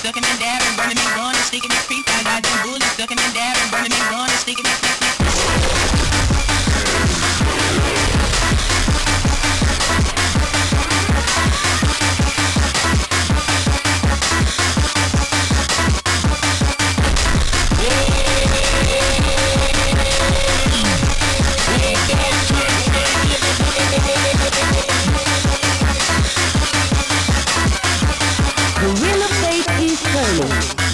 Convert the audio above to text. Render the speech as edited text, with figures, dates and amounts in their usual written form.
ducking and dabbing, running me gun and sticking me creep. I got them bullets ducking and dabbing, running me gun and sticking me creep. The wheel of fate is turning.